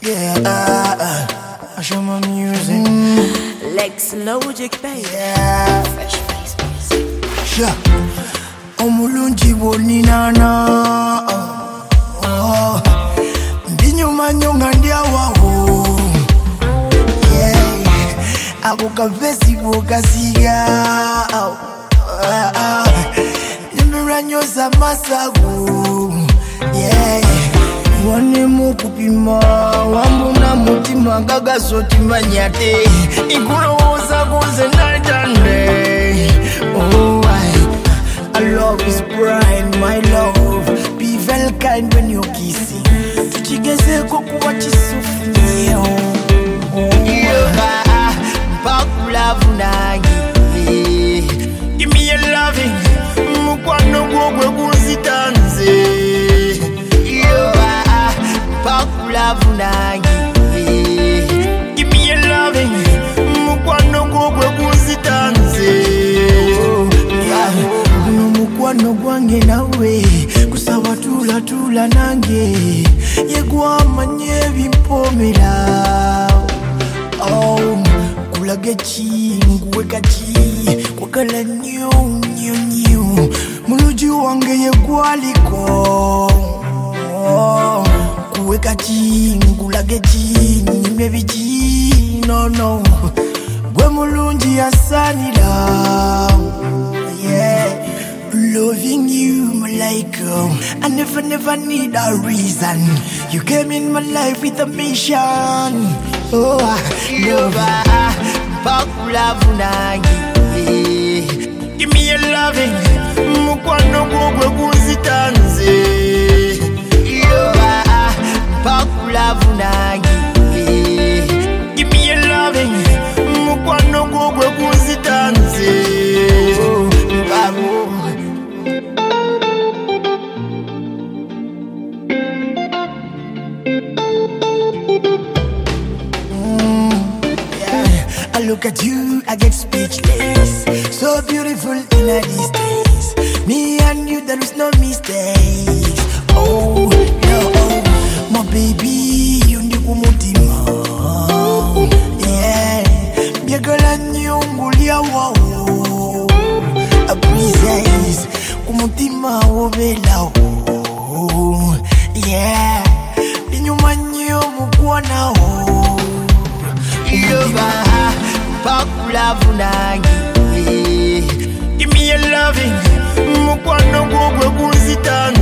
I show my music. Lex Logic, baby. Yeah. Fresh face music. Sure. Omulungi boninana. Oh. Ndinyuma nyonga ndiawawo. Yeah. Ako kavesi bokasiga. Nimiranyoza masagu. Yeah. Wane mukupima wambuna mutima gagasoti manyate ikulowoza kunze night and day. Oh, I love is bright, my love. Be very kind when you're kissing. Tuchigeze kukuwa chisufio. Mpakulavu nangi. Give me your loving. Mukwano gwogwe kunzitanze. Pakulavu nangi. Give me your loving. Mukwano gwogwe kunzitanze. Guno mukwano gwange nawe kusaba tula nange yegwamanye bimpomera. Oh, kulage ki nguweka ki kwakala nyo muluji wange yegwaliko. Oh, kuweka ki ngulage ki nyime biki no gwe mulungi asanira. Yeah, loving you, Malaika. I never need a reason. You came in my life with a mission. Oh, pakulavu nangi. Give me your loving. Mukwano gwogwe kunzitanze. Pakulavu nangi. Give me your loving. Mukwano gwogwe kunzitanze. I look at you, I get speechless. So beautiful in these days. Me and you, there is no mistakes. Oh, no, my baby, you need kumutima. Yeah, my girl and you, ngulia wow. A princess, kumutima wobela. Yeah, inyuma nyo mukwana wo. Pakulavu nangi. Give me your loving. Mukwano gwogwe kunzitanze.